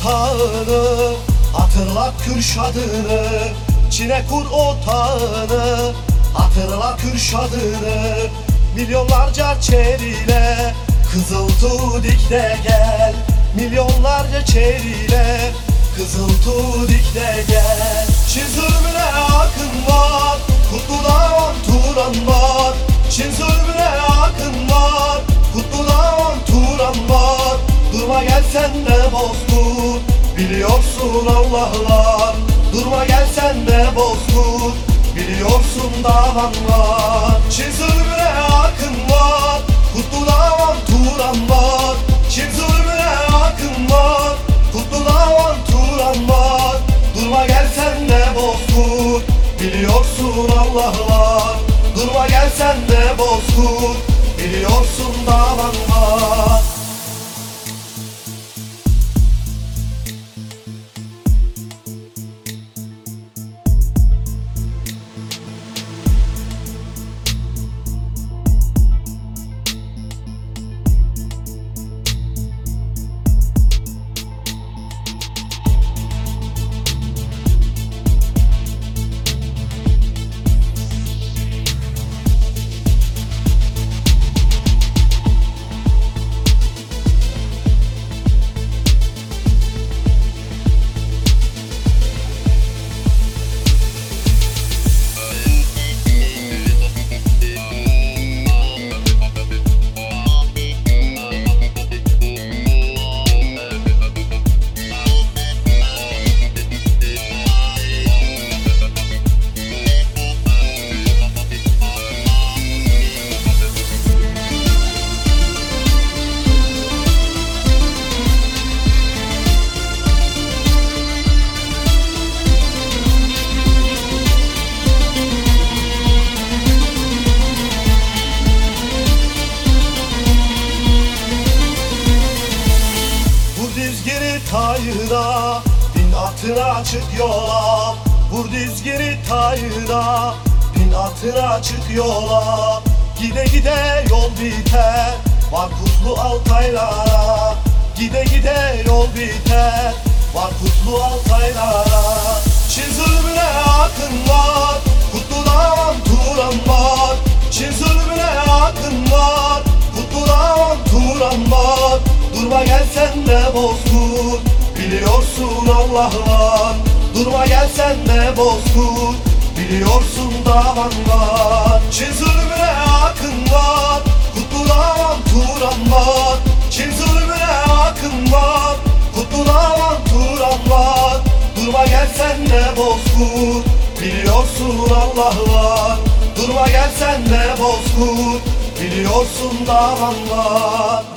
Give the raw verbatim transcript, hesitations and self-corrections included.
otağını, hatırla Kürşadını. Çin'e kur otağını, hatırla Kürşadını. Milyonlarca çeriyle Kızıltuğ dikte gel. Milyonlarca çeriyle Kızıltuğ dikte gel. Çin zulmüne akın var, Kutlu'dan Turan var. Çin zulmüne akın var, Kutlu'dan Turan var. Durma gel sen de Bozkurt, biliyorsun Allah'lar. Durma gel sen de Bozkurt, biliyorsun davan var. Çin zulmüne akın var, Kutlu'dan Turan var. Çin zulmüne akın var, Kutlu'dan Turan var. Durma gel sen de Bozkurt, biliyorsun Allah'lar. Durma gel sen de Bozkurt, biliyorsun davan var. Tayına, bin atına çık yola. Vur dizgiri tayına, bin atına çık yola. Gide gide yol biter, var kutlu Altaylara. Gide gide yol biter, var kutlu Altaylara. Çin zulmüne akın var, Kutlu'dan Turan var. Çin zulmüne akın var, Kutlu'dan Turan var. Durma gel sen de Bozkurt, biliyorsun Allah'lar. Durma gel sen de Bozkurt, biliyorsun davan var. Çin zulmüne akın var, Kutlu'dan Turan var. Çin zulmüne akın var, Kutlu'dan Turan var. Durma gel sen de Bozkurt, biliyorsun Allah'lar. Durma gel sen de Bozkurt, biliyorsun davan var.